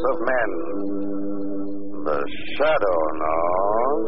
of men. The Shadow knows.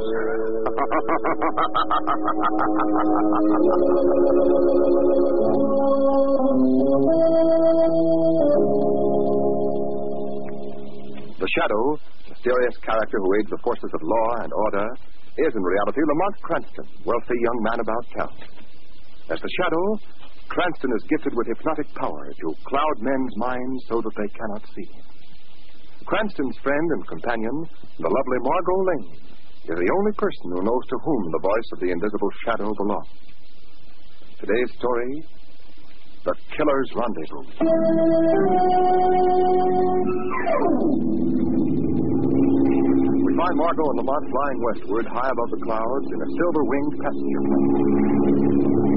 The Shadow, mysterious character who aids the forces of law and order, is in reality Lamont Cranston, wealthy young man about town. As the Shadow, Cranston is gifted with hypnotic power to cloud men's minds so that they cannot see. Cranston's friend and companion, the lovely Margot Lane, is the only person who knows to whom the voice of the invisible Shadow belongs. Today's story, The Killer's Rendezvous. We find Margot and Lamont flying westward, high above the clouds, in a silver-winged passenger plane.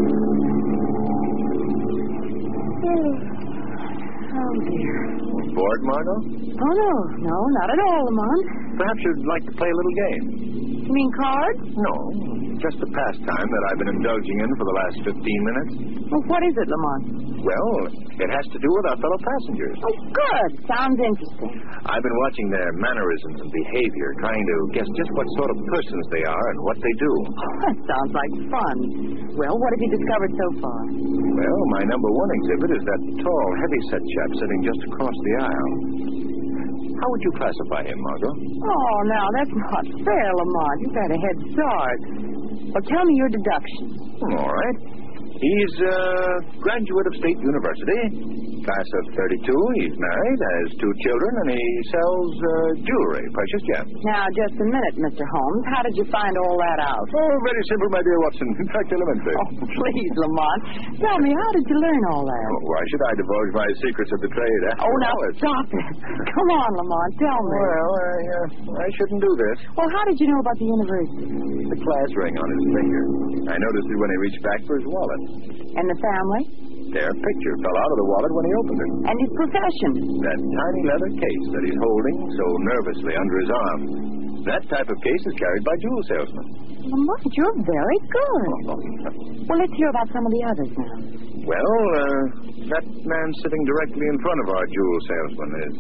Oh, dear. Bored, Margot? Oh, no, not at all, Lamont. Perhaps you'd like to play a little game. You mean cards? No, just a pastime that I've been indulging in for the last 15 minutes. Well, what is it, Lamont? Well, it has to do with our fellow passengers. Oh, good. Sounds interesting. I've been watching their mannerisms and behavior, trying to guess just what sort of persons they are and what they do. Oh, that sounds like fun. Well, what have you discovered so far? Well, my number one exhibit is that tall, heavy-set chap sitting just across the aisle. How would you classify him, Margot? Oh, now, that's not fair, Lamont. You've had a head start. Well, tell me your deductions. All right. He's a graduate of State University, class of 32. He's married, has 2 children, and he sells jewelry, precious gems. Now, just a minute, Mr. Holmes. How did you find all that out? Oh, very simple, my dear Watson. In fact, elementary. Oh, please, Lamont. Tell me, how did you learn all that? Oh, why should I divulge my secrets of the trade? Oh, now, stop it. Come on, Lamont, tell me. Well, I shouldn't do this. Well, how did you know about the university? The class ring on his finger. I noticed it when he reached back for his wallet. And the family? Their picture fell out of the wallet when he opened it. And his profession? That tiny leather case that he's holding so nervously under his arm. That type of case is carried by jewel salesmen. Lamont, you're very good. Well, let's hear about some of the others now. Well, that man sitting directly in front of our jewel salesman is,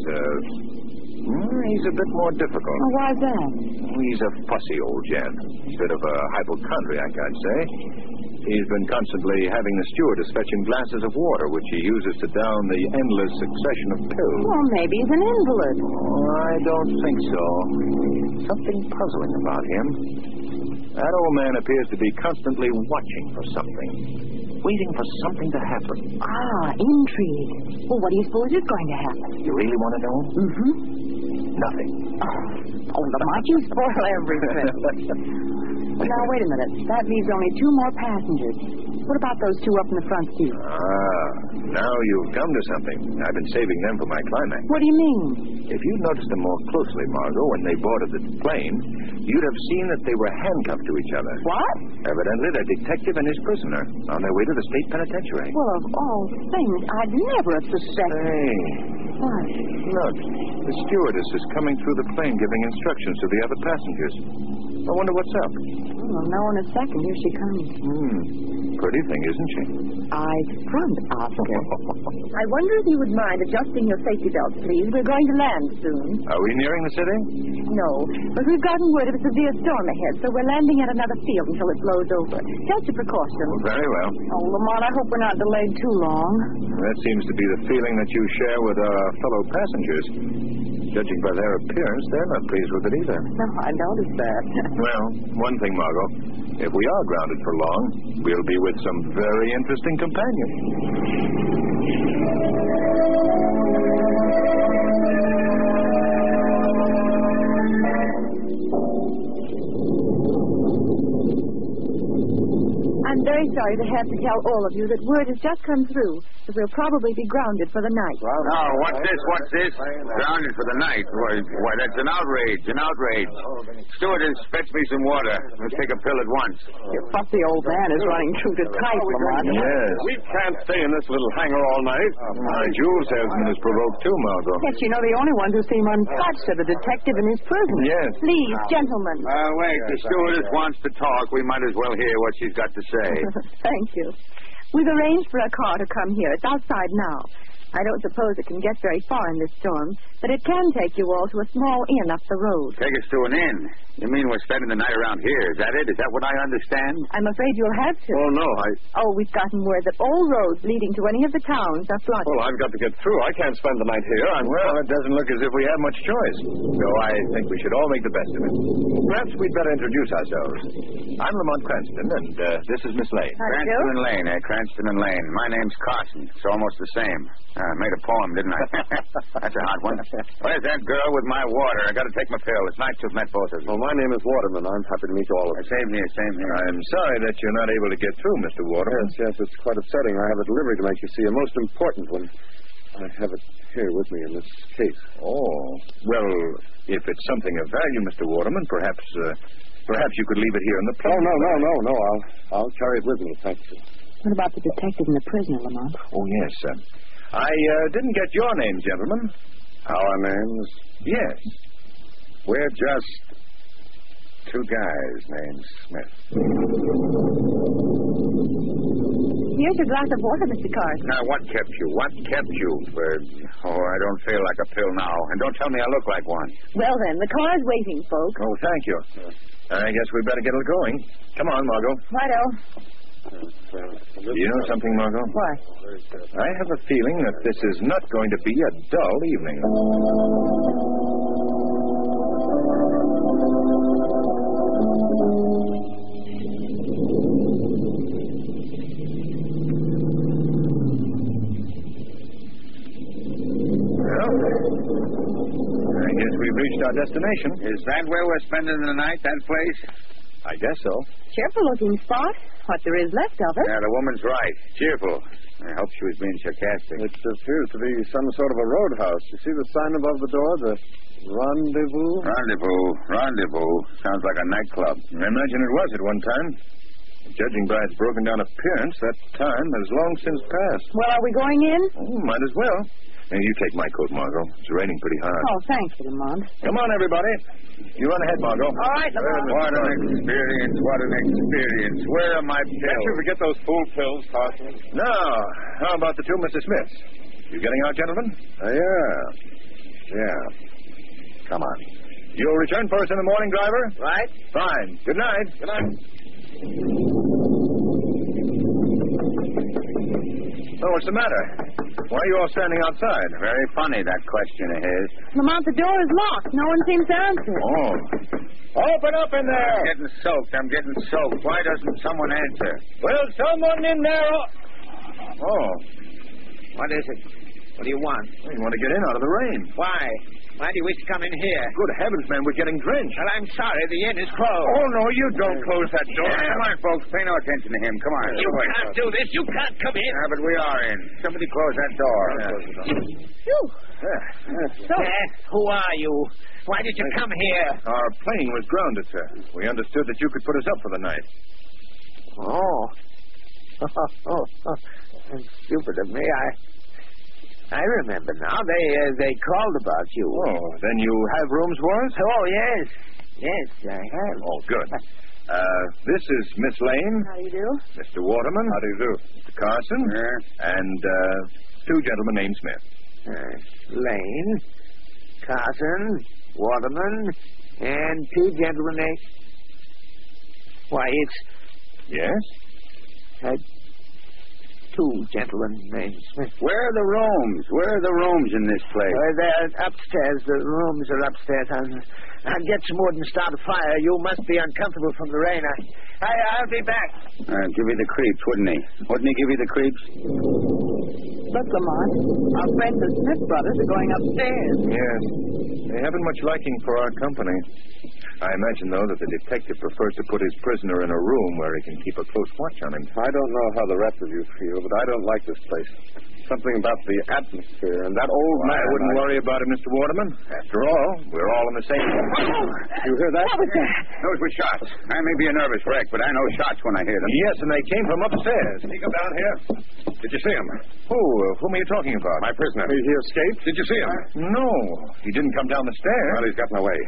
he's a bit more difficult. Oh, why's that? He's a fussy old gent. A bit of a hypochondriac, I'd say. He's been constantly having the stewardess fetch him glasses of water, which he uses to down the endless succession of pills. Well, maybe he's an invalid. Oh, I don't think so. Something puzzling about him. That old man appears to be constantly watching for something. Waiting for something to happen. Ah, intrigue. Well, what do you suppose is going to happen? You really want to know? Mm-hmm. Nothing. Oh, Lamont, you spoil everything. Now, wait a minute. That leaves only 2 more passengers. What about those 2 up in the front seat? Now you've come to something. I've been saving them for my climax. What do you mean? If you'd noticed them more closely, Margot, when they boarded the plane, you'd have seen that they were handcuffed to each other. What? Evidently, the detective and his prisoner on their way to the state penitentiary. Well, of all things, I'd never have suspected. Hey. What? Look, the stewardess is coming through the plane giving instructions to the other passengers. I wonder what's up. We'll know in a second. Here she comes. Pretty thing, isn't she? Eyes front, Oscar. I wonder if you would mind adjusting your safety belts, please. We're going to land soon. Are we nearing the city? No, but we've gotten word of a severe storm ahead, so we're landing at another field until it blows over. Just a precaution. Very well. Oh, Lamont, I hope we're not delayed too long. That seems to be the feeling that you share with our fellow passengers. Judging by their appearance, they're not pleased with it either. No, I noticed that. Well, one thing, Margot. If we are grounded for long, we'll be with some very interesting companions. I'm very sorry to have to tell all of you that word has just come through that we'll probably be grounded for the night. No, what's this? Grounded for the night? Why, that's an outrage, Stewardess, fetch me some water. Let's take a pill at once. Your fussy old man is running true to type, Lamont. Yes. We can't stay in this little hangar all night. My jewel salesman is provoked too, Margot. Yes, you know, the only ones who seem untouched are the detective and his prisoner. Yes. Please, gentlemen. Wait, the stewardess wants to talk. We might as well hear what she's got to say. Thank you. We've arranged for a car to come here. It's outside now. I don't suppose it can get very far in this storm, but it can take you all to a small inn up the road. Take us to an inn? You mean we're spending the night around here? Is that it? Is that what I understand? I'm afraid you'll have to. Oh, no, Oh, we've gotten word that all roads leading to any of the towns are flooded. Well, I've got to get through. I can't spend the night here. Well, it doesn't look as if we have much choice. So I think we should all make the best of it. Perhaps we'd better introduce ourselves. I'm Lamont Cranston, and this is Miss Lane. Cranston and Lane, Cranston and Lane. My name's Carson. It's almost the same. Made a poem, didn't I? That's a hot one. Where's that girl with my water? I got to take my pill. It's nice to have met both of you. Well, my name is Waterman. I'm happy to meet all of you. Same here, same here. I'm sorry that you're not able to get through, Mr. Waterman. Yes, it's quite upsetting. I have a delivery to make, you see, a most important one. I have it here with me in this case. Oh. Well, if it's something of value, Mr. Waterman, perhaps you could leave it here in the plane. Oh, no. I'll carry it with me, thank you. What about the detective and the prisoner, Lamont? Oh, yes, sir. I didn't get your name, gentlemen. Our names? Yes. We're just two guys named Smith. Here's your glass of water, Mr. Carson. Now, what kept you? What kept you? I don't feel like a pill now. And don't tell me I look like one. Well, then, the car's waiting, folks. Oh, thank you. I guess we better get it going. Come on, Margot. Righto. You know something, Margot? What? I have a feeling that this is not going to be a dull evening. Well, I guess we've reached our destination. Is that where we're spending the night, that place? I guess so. Cheerful-looking spot. What there is left of it. Yeah, the woman's right. Cheerful. I hope she was being sarcastic. It appears to be some sort of a roadhouse. You see the sign above the door? The Rendezvous? Rendezvous. Sounds like a nightclub. I imagine it was at one time. Judging by its broken down appearance, that time has long since passed. Well, are we going in? Oh, might as well. Now, you take my coat, Margot. It's raining pretty hard. Oh, thank you, Lamont. Come on, everybody. You run ahead, Margot. All right, Lamont. What an experience. What an experience. Where are my pills? Can't you forget those fool pills, Carson? Now, how about the two Mr. Smiths? You getting out, gentlemen? Yeah. Come on. You'll return for us in the morning, driver? Right? Fine. Good night. Good night. Oh, what's the matter? Why are you all standing outside? Very funny, that question of his. Lamont, the door is locked. No one seems to answer. Oh. Open up in there. I'm getting soaked. Why doesn't someone answer? Will someone in there? Oh. What is it? What do you want? You want to get in out of the rain. Why? Why do you wish to come in here? Good heavens, man, we're getting drenched. Well, I'm sorry. The inn is closed. Oh, no, you don't close that door. Yeah, come on, folks. Pay no attention to him. Come on. You can't do this. You can't come in. Yeah, but we are in. Somebody close that door. Phew. So, who are you? Why did you come here? Our plane was grounded, sir. We understood that you could put us up for the night. Oh. Stupid of me. I remember now. They called about you. Oh, then you have rooms for us? Oh, yes. Yes, I have. Oh, good. This is Miss Lane. How do you do? Mr. Waterman. How do you do? Mr. Carson. Yeah. And two gentlemen named Smith. Lane, Carson, Waterman, and two gentlemen named... Why, it's... Yes? Two gentlemen named Smith. Where are the rooms? Where are the rooms in this place? They're upstairs. The rooms are upstairs. I'll get some wood and start a fire. You must be uncomfortable from the rain. I'll be back. Give you the creeps, wouldn't he? Wouldn't he give you the creeps? Look, Lamont, our friends the Smith brothers are going upstairs. Yes. They haven't much liking for our company. I imagine, though, that the detective prefers to put his prisoner in a room where he can keep a close watch on him. I don't know how the rest of you feel, but I don't like this place. Something about the atmosphere and that old man. I wouldn't worry about it, Mr. Waterman. After all, we're all in the same... You hear that? What was that? Those were shots. I may be a nervous wreck, but I know shots when I hear them. Yes, and they came from upstairs. Did he come down here? Did you see him? Whom are you talking about? My prisoner. He escaped? Did you see him? No, he didn't come down the stairs. Well, he's gotten away.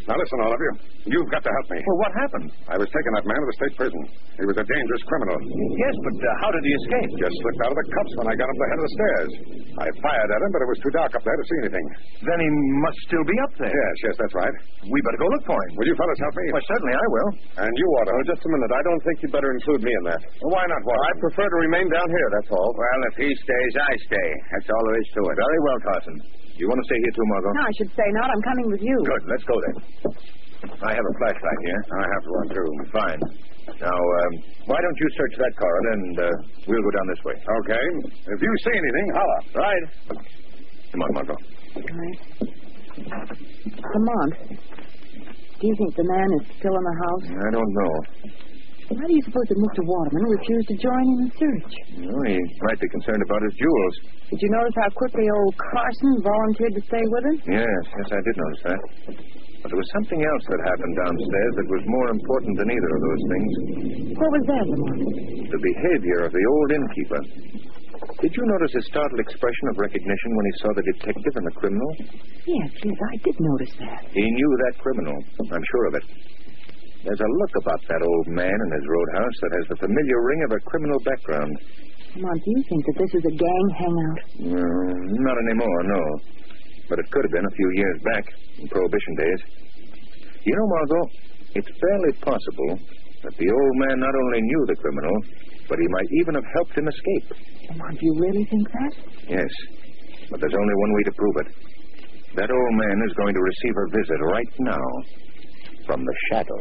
Now, listen, all of you. You've got to help me. Well, what happened? I was taking that man to the state prison. He was a dangerous criminal. Yes, but how did he escape? Just slipped out of the cuffs when I got him to the head of the stairs. I fired at him, but it was too dark up there to see anything. Then he must still be up there. Yes, that's right. We better go look for him. Will you fellas help me? Well, certainly I will. And you, Walter. Oh, just a minute. I don't think you'd better include me in that. Well, why not, Walter? I prefer to remain down here, that's all. Well, if he stays, I stay. That's all there is to it. Very well, Carson. You want to stay here too, Margot? No, I should say not. I'm coming with you. Good. Let's go then. I have a flashlight here. I have one, too. Fine. Now, why don't you search that corridor, and we'll go down this way. Okay. If you see anything, holler. Right. Come on, Margot. All right. Lamont, do you think the man is still in the house? I don't know. Why do you suppose that Mr. Waterman refused to join in the search? Well, he might be concerned about his jewels. Did you notice how quickly old Carson volunteered to stay with him? Yes, I did notice that. But there was something else that happened downstairs that was more important than either of those things. What was that, Lamont? The behavior of the old innkeeper. Did you notice his startled expression of recognition when he saw the detective and the criminal? Yes, I did notice that. He knew that criminal. I'm sure of it. There's a look about that old man in his roadhouse that has the familiar ring of a criminal background. Lamont, do you think that this is a gang hangout? No, not anymore, no. But it could have been a few years back, in Prohibition days. You know, Margot, it's fairly possible that the old man not only knew the criminal, but he might even have helped him escape. Lamont, do you really think that? Yes, but there's only one way to prove it. That old man is going to receive a visit right now from the Shadow.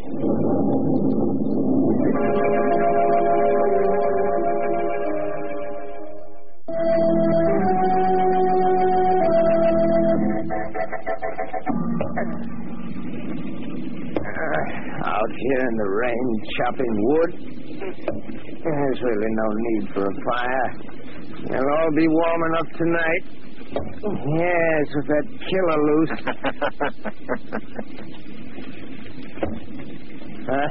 Out here in the rain, chopping wood. There's really no need for a fire. They'll all be warm enough tonight. Yes, with that killer loose. Huh?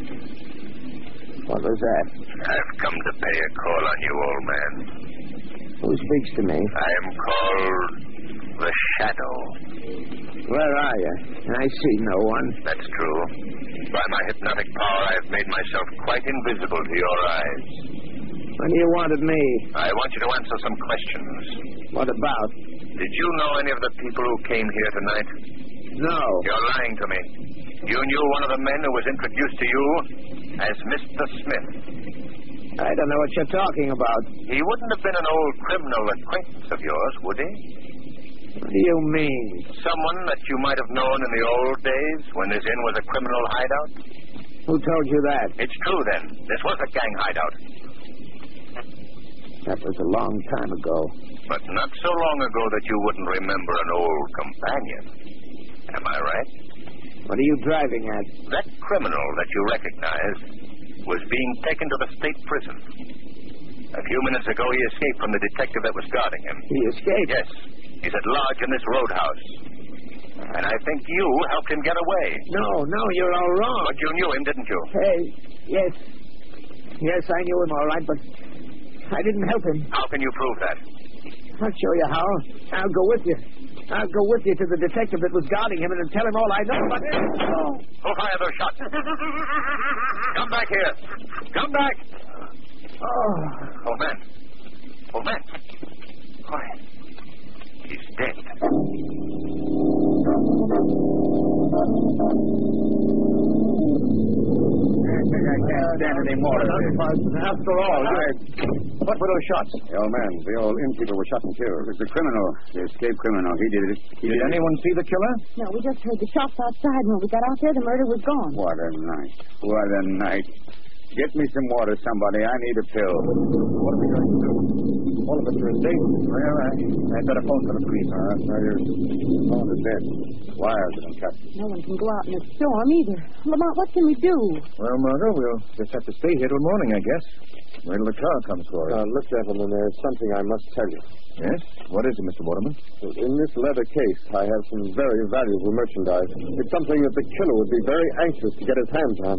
What was that? I've come to pay a call on you, old man. Who speaks to me? I am called the Shadow. Where are you? I see no one. That's true. By my hypnotic power, I've made myself quite invisible to your eyes. What do you want of me? I want you to answer some questions. What about? Did you know any of the people who came here tonight? No. You're lying to me. You knew one of the men who was introduced to you as Mr. Smith. I don't know what you're talking about. He wouldn't have been an old criminal acquaintance of yours, would he? What do you mean? Someone that you might have known in the old days when this inn was a criminal hideout? Who told you that? It's true, then. This was a gang hideout. That was a long time ago. But not so long ago that you wouldn't remember an old companion. Am I right? What are you driving at? That criminal that you recognized was being taken to the state prison. A few minutes ago, he escaped from the detective that was guarding him. He escaped? Yes. He's at large in this roadhouse. And I think you helped him get away. No, you're all wrong. But you knew him, didn't you? Hey, yes. Yes, I knew him all right, but I didn't help him. How can you prove that? I'll show you how. I'll go with you. I'll go with you to the detective that was guarding him and tell him all I know about him. Oh. Who fired those shots? Come back here. Come back. Oh. Old man. Old man. Why? He's dead. I can't stand any more of this. After all, what were those shots? The old man, the old innkeeper was shot and killed. It was the criminal, the escaped criminal. He did it. Did anyone see the killer? No, we just heard the shots outside. When we got out there, the murder was gone. What a night. What a night. Get me some water, somebody. I need a pill. What are we going to do? All of us are in danger. Well, I'd better phone for the police. Phone is dead. Wires have been cut. No one can go out in a storm either. Lamont, what can we do? Well, Margot, we'll just have to stay here till morning, I guess. Wait till the car comes for us. Look, gentlemen, there's something I must tell you. Yes? What is it, Mr. Waterman? In this leather case, I have some very valuable merchandise. It's something that the killer would be very anxious to get his hands on.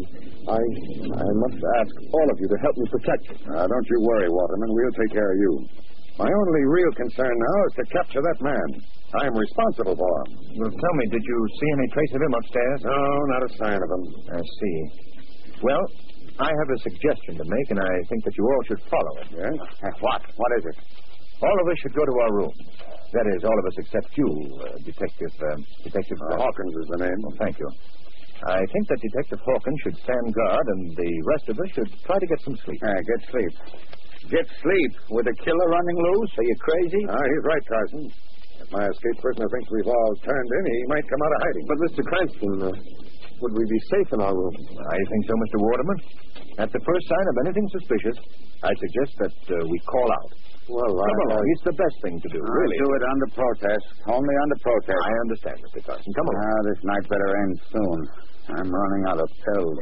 I must ask all of you to help me protect it. Don't you worry, Waterman. We'll take care of you. My only real concern now is to capture that man. I'm responsible for him. Well, tell me, did you see any trace of him upstairs? No, not a sign of him. I see. Well, I have a suggestion to make, and I think that you all should follow it. Yes? What? What is it? All of us should go to our room. That is, all of us except you, Detective Hawkins is the name. Well, thank you. I think that Detective Hawkins should stand guard, and the rest of us should try to get some sleep. Get sleep. Get sleep with a killer running loose? Are you crazy? He's right, Carson. If my escaped prisoner thinks we've all turned in, he might come out of hiding. But, Mr. Cranston, would we be safe in our room? I think so, Mr. Waterman. At the first sign of anything suspicious, I suggest that we call out. Well, Come along. It's the best thing to do, really. Do it under protest. Only under protest. I understand, Mr. Carson. Come along. This night better end soon. I'm running out of pills.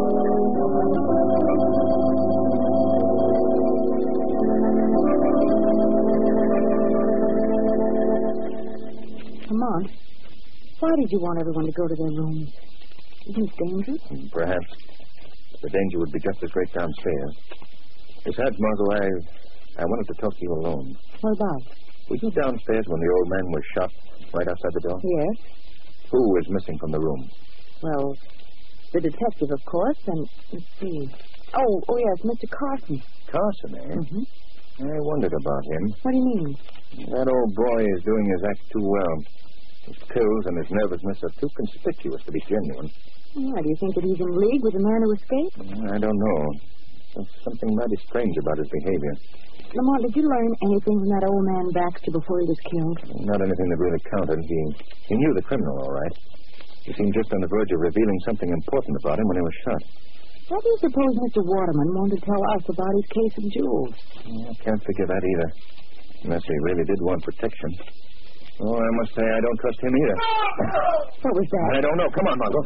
Lamont, why did you want everyone to go to their rooms? Isn't it dangerous? Perhaps. The danger would be just as great downstairs. Besides, Margot, I wanted to talk to you alone. What about? Were you downstairs when the old man was shot right outside the door? Yes. Who was missing from the room? Well, the detective, of course, and let's see. Oh, yes, Mr. Carson. Carson, eh? Mm-hmm. I wondered about him. What do you mean? That old boy is doing his act too well. His pills and his nervousness are too conspicuous to be genuine. Why, do you think that he's in league with the man who escaped? I don't know. There's something mighty strange about his behavior. Lamont, did you learn anything from that old man Baxter before he was killed? Not anything that really counted. He knew the criminal, all right. He seemed just on the verge of revealing something important about him when he was shot. Why do you suppose Mr. Waterman wanted to tell us about his case of jewels? I can't figure that either. Unless he really did want protection. Oh, I must say I don't trust him either. What was that? I don't know. Come on, Margot.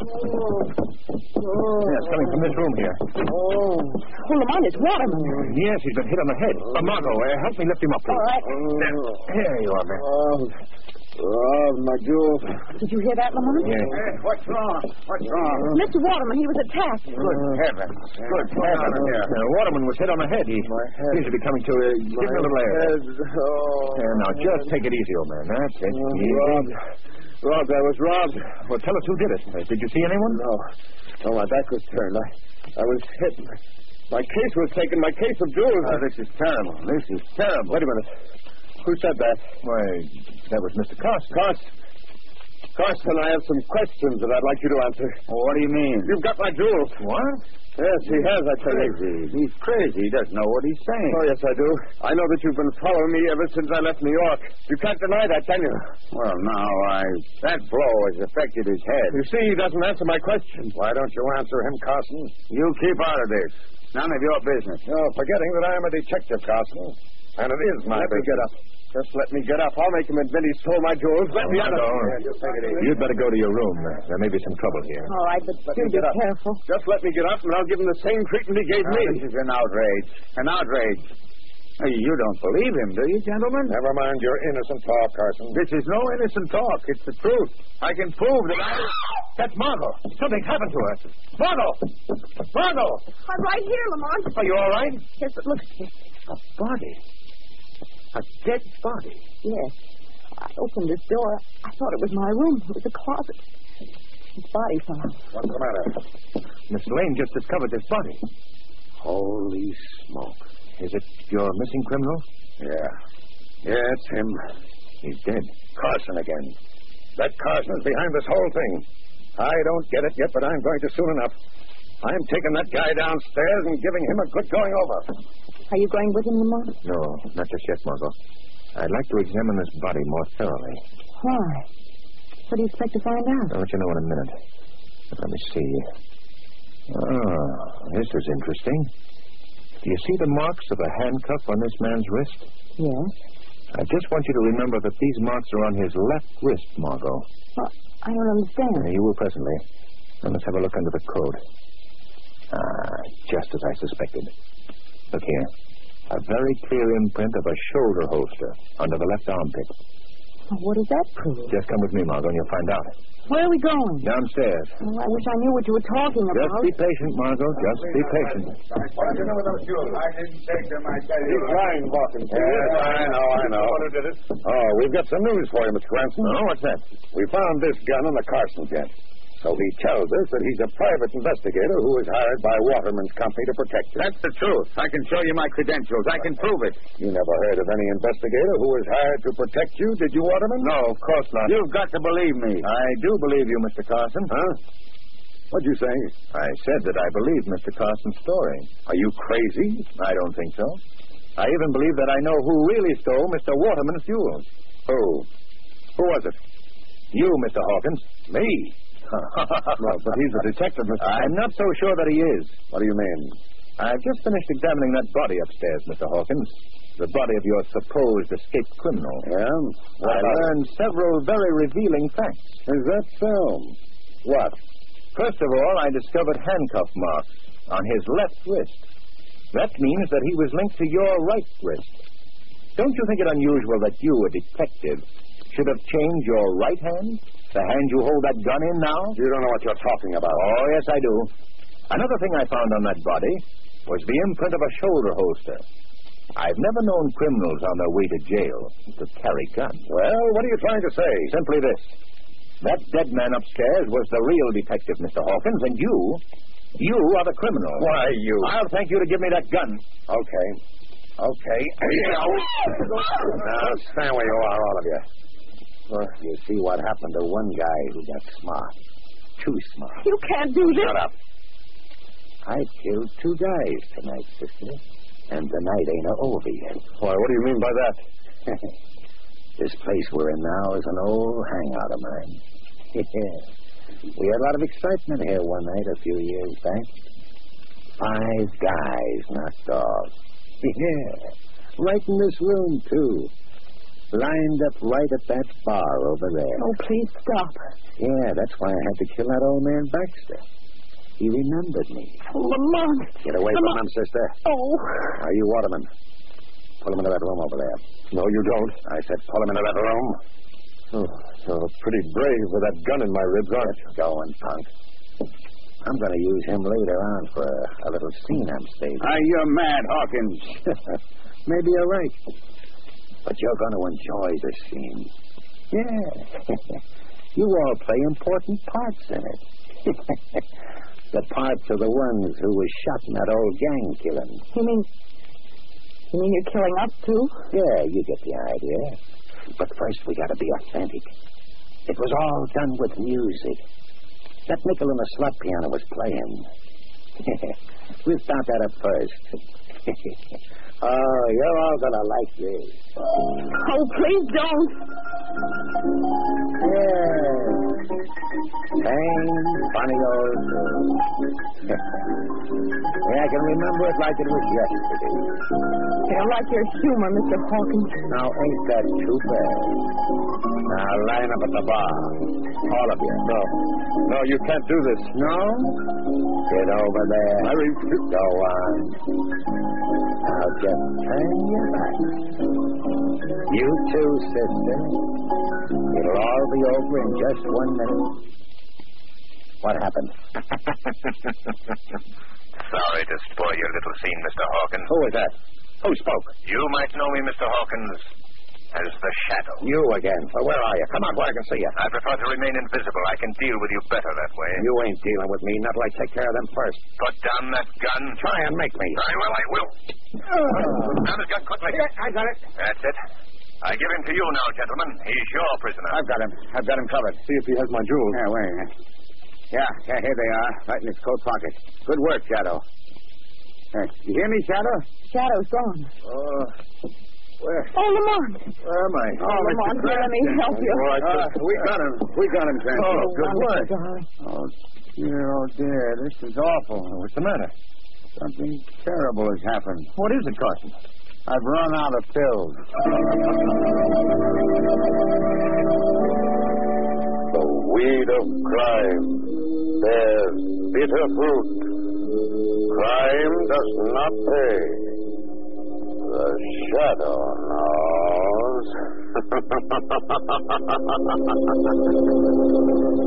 Yeah, it's coming from this room here. Oh, Lamont, it's Waterman. Yes, he's been hit on the head. Margot, help me lift him up, please. All right. There you are, man. My jewels. Did you hear that, Lamont? Yes. Hey, what's wrong? What's wrong? Mr. Waterman, he was attacked. Good heavens. Good heavens. Waterman was hit on the head. He seems to be coming to. Give me a little air. Now, just take it easy, old man. That's it. Robbed. I was robbed. Well, tell us who did it. Did you see anyone? No, my back was turned. I was hit. My case was taken. My case of jewels. This is terrible. This is terrible. Wait a minute. Who said that? Why, that was Mr. Carson. Carson, I have some questions that I'd like you to answer. Well, what do you mean? You've got my jewels. What? Yes, he has, I tell you. Crazy. He's crazy. He doesn't know what he's saying. Oh, yes, I do. I know that you've been following me ever since I left New York. You can't deny that, can you? Well, now, that blow has affected his head. You see, he doesn't answer my question. Why don't you answer him, Carson? You keep out of this. None of your business. You're forgetting that I am a detective, Carson. And it is my business. Get up. Just let me get up. I'll make him admit he stole my jewels. Let me out of here. Just take it easy. You'd better go to your room. There may be some trouble here. All right, but do be careful. Just let me get up, and I'll give him the same treatment he gave me. This is an outrage. An outrage. Hey, you don't believe him, do you, gentlemen? Never mind your innocent talk, Carson. This is no innocent talk. It's the truth. I can prove that That's Margot. Something's happened to her. Margot! I'm right here, Lamont. Are you all right? Yes, but look. A body. A dead body. Yes. I opened this door. I thought it was my room. It was a closet. His body fell out. What's the matter? Miss Lane just discovered this body. Holy smoke. Is it your missing criminal? Yeah, it's him. He's dead. Carson again. That Carson's behind this whole thing. I don't get it yet, but I'm going to soon enough. I'm taking that guy downstairs and giving him a good going over. Are you going with him, Lamont? No, not just yet, Margot. I'd like to examine this body more thoroughly. Why? What do you expect to find out? I'll let you know in a minute. Let me see. Oh, this is interesting. Do you see the marks of a handcuff on this man's wrist? Yes. I just want you to remember that these marks are on his left wrist, Margot. Well, I don't understand. You will presently. Now let's have a look under the coat. Just as I suspected. Look here. A very clear imprint of a shoulder holster under the left armpit. What does that prove? Just come with me, Margot, and you'll find out. Where are we going? Downstairs. Oh, I wish I knew what you were talking about. Just be patient, Margot. Just be patient. What did you know with those jewels? I didn't take them, I tell you. He's lying, Hawkins. Yes, I know. did it? Oh, we've got some news for you, Mr. Cranston. Oh, what's that? We found this gun in the Carson tent. So he tells us that he's a private investigator who was hired by Waterman's company to protect you. That's the truth. I can show you my credentials. I can prove it. You never heard of any investigator who was hired to protect you, did you, Waterman? No, of course not. You've got to believe me. I do believe you, Mr. Carson. Huh? What'd you say? I said that I believe Mr. Carson's story. Are you crazy? I don't think so. I even believe that I know who really stole Mr. Waterman's jewels. Who? Who was it? You, Mr. Hawkins. Me? Well, but he's a detective, Mr. I'm not so sure that he is. What do you mean? I've just finished examining that body upstairs, Mr. Hawkins. The body of your supposed escaped criminal. Yeah? I learned several very revealing facts. Is that so? What? First of all, I discovered handcuff marks on his left wrist. That means that he was linked to your right wrist. Don't you think it unusual that you, a detective, should have changed your right hand? The hand you hold that gun in now? You don't know what you're talking about. Oh, yes, I do. Another thing I found on that body was the imprint of a shoulder holster. I've never known criminals on their way to jail to carry guns. Well, what are you trying to say? Simply this. That dead man upstairs was the real detective, Mr. Hawkins, and you are the criminal. Why, you... I'll thank you to give me that gun. Okay. Now, stand where you are, all of you. Well, you see what happened to one guy who got smart. Too smart. You can't do this. Shut up. I killed 2 guys tonight, sister. And the night ain't over yet. Why, what do you mean by that? This place we're in now is an old hangout of mine. We had a lot of excitement here one night a few years back. 5 guys knocked off. Right in this room, too. Lined up right at that bar over there. Oh, please stop. Yeah, that's why I had to kill that old man Baxter. He remembered me. Oh, Lamont. Get away from him, sister. Oh. Are you Waterman? Pull him into that room over there. No, you don't. I said pull him into that room. Oh, you're pretty brave with that gun in my ribs, aren't you? Going, punk. I'm going to use him later on for a little scene I'm staging. You're mad, Hawkins. Maybe you're right. But you're going to enjoy the scene. Yeah. You all play important parts in it. The parts of the ones who was shot in that old gang killing. You mean you're killing us, too? Yeah, you get the idea. But first we got to be authentic. It was all done with music. That nickel and the slot piano was playing. We'll start that up first. Oh, you're all going to like this. Oh, please don't. Yeah. Same funny old tune. Yeah, I can remember it like it was yesterday. I like your humor, Mr. Hawkins. Now, ain't that too bad? Now, line up at the bar. All of you. No, you can't do this. No? Get over there. Go on. Now, just turn your back. You too, sister. It'll all be over in just 1 minute. What happened? Sorry to spoil your little scene, Mr. Hawkins. Who was that? Who spoke? You might know me, Mr. Hawkins, as the Shadow. You again. Well, where are you? Come out where I can see you. I prefer to remain invisible. I can deal with you better that way. You ain't dealing with me. Not till I take care of them first. Put down that gun. Try and make me. Very well, I will. Down his gun quickly. I got it. That's it. I give him to you now, gentlemen. He's your prisoner. I've got him. I've got him covered. See if he has my jewels. Yeah, wait. Yeah, here they are. Right in his coat pocket. Good work, Shadow. Hey, you hear me, Shadow? Shadow's gone. Where? Oh, Lamont. Where am I? Oh, Lamont, here, let me help you. All right, we got him. We got him, Cranston. Oh, good work. darling. Oh, dear. This is awful. What's the matter? Something terrible has happened. What is it, Carson? I've run out of pills. The weed of crime bears bitter fruit. Crime does not pay. The Shadow knows. Shadows.